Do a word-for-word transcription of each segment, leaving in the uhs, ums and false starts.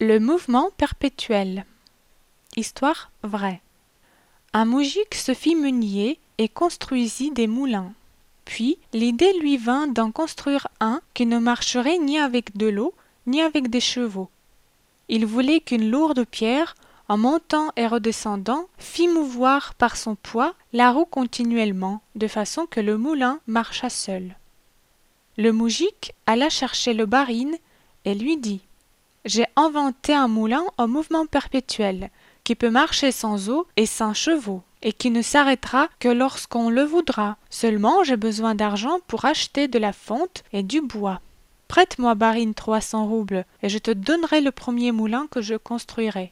Le mouvement perpétuel. Histoire vraie. Un moujik se fit meunier et construisit des moulins. Puis l'idée lui vint d'en construire un qui ne marcherait ni avec de l'eau, ni avec des chevaux. Il voulait qu'une lourde pierre, en montant et redescendant, fît mouvoir par son poids la roue continuellement, de façon que le moulin marchât seul. Le moujik alla chercher le barine et lui dit: J'ai inventé un moulin en mouvement perpétuel, qui peut marcher sans eau et sans chevaux, et qui ne s'arrêtera que lorsqu'on le voudra. Seulement j'ai besoin d'argent pour acheter de la fonte et du bois. Prête-moi, barine, trois cents roubles, et je te donnerai le premier moulin que je construirai.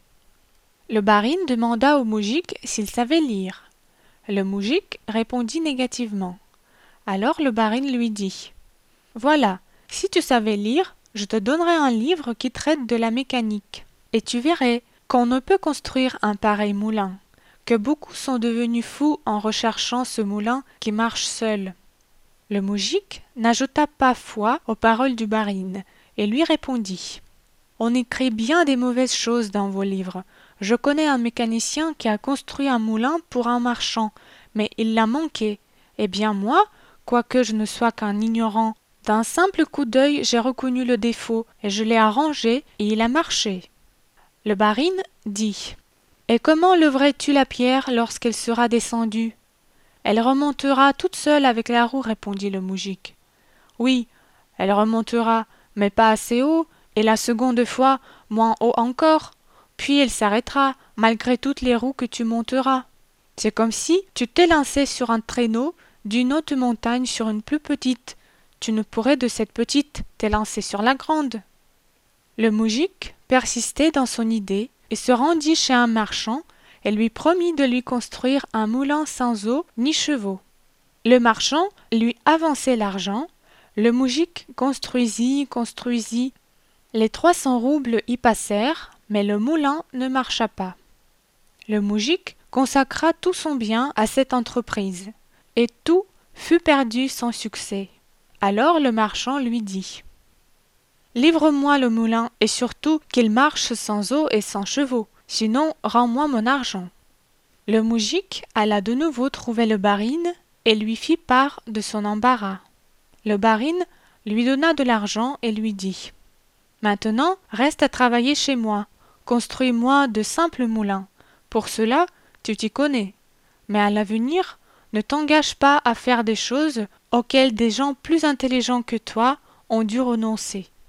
Le barine demanda au moujik s'il savait lire. Le moujik répondit négativement. Alors le barine lui dit: Voilà, si tu savais lire, je te donnerai un livre qui traite de la mécanique, et tu verrais qu'on ne peut construire un pareil moulin, que beaucoup sont devenus fous en recherchant ce moulin qui marche seul. Le moujik n'ajouta pas foi aux paroles du barine, et lui répondit: On écrit bien des mauvaises choses dans vos livres. Je connais un mécanicien qui a construit un moulin pour un marchand, mais il l'a manqué. Eh bien moi, quoique je ne sois qu'un ignorant, d'un simple coup d'œil j'ai reconnu le défaut, et je l'ai arrangé, et il a marché. Le barine dit: Et comment lèverais-tu la pierre lorsqu'elle sera descendue? Elle remontera toute seule avec la roue, répondit le moujik. Oui, elle remontera, mais pas assez haut, et la seconde fois moins haut encore, puis elle s'arrêtera, malgré toutes les roues que tu monteras. C'est comme si tu t'élançais sur un traîneau d'une haute montagne sur une plus petite. Tu ne pourrais de cette petite t'élancer sur la grande. Le moujik persistait dans son idée et se rendit chez un marchand et lui promit de lui construire un moulin sans eau ni chevaux. Le marchand lui avançait l'argent, le moujik construisit, construisit. Les trois cents roubles y passèrent, mais le moulin ne marcha pas. Le moujik consacra tout son bien à cette entreprise, et tout fut perdu sans succès. Alors le marchand lui dit: Livre-moi le moulin, et surtout qu'il marche sans eau et sans chevaux, sinon rends-moi mon argent. Le moujik alla de nouveau trouver le barine et lui fit part de son embarras. Le barine lui donna de l'argent et lui dit: Maintenant, reste à travailler chez moi, construis-moi de simples moulins. Pour cela, tu t'y connais. Mais à l'avenir, ne t'engage pas à faire des choses auxquelles des gens plus intelligents que toi ont dû renoncer.